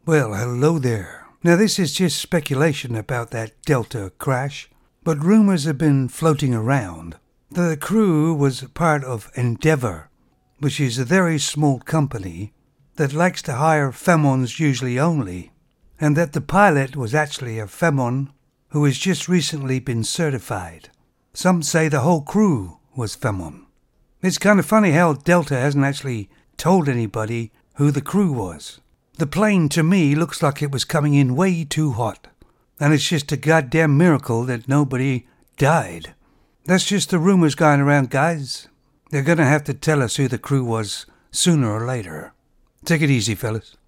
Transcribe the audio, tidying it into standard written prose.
Well, hello there. Now, this is just speculation about that Delta crash, but rumors have been floating around that the crew was part of Endeavour, which is a very small company that likes to hire Femons usually only, and that the pilot was actually a Femon who has just recently been certified. Some say the whole crew was Femon. It's kind of funny how Delta hasn't actually told anybody who the crew was. The plane, to me, looks like it was coming in way too hot. And it's just a goddamn miracle that nobody died. That's just the rumors going around, guys. They're gonna have to tell us who the crew was sooner or later. Take it easy, fellas.